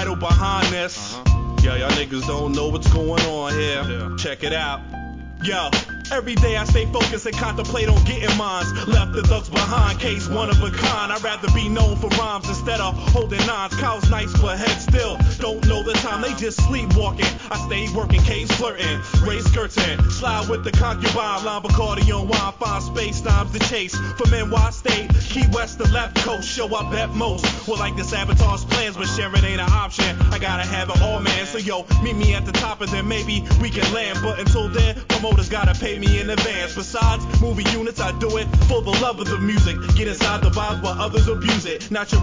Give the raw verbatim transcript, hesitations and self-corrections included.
title behind this. Uh-huh. Yeah, y'all niggas don't know what's going on here. Yeah. Check it out. Yo, every day I stay focused and contemplate on getting mines. Left the thugs behind, case one of a kind. I'd rather be known for rhymes instead of holding nines. Cows nice but head still, don't know the time. They just sleepwalking. I stay working, case flirting, raise skirting, slide with the concubine. Line Bacardi on wine, find space times to chase. From N Y State, Key West, the left coast. Show up at most. Well, like this sabotage plans, but sharing ain't an option. I gotta have it all, man. So yo, meet me at the top and then maybe we can land. But until then, promoters gotta pay me in advance. Besides movie units, I do it for the love of the music. Get inside the vibes while others abuse it. Not your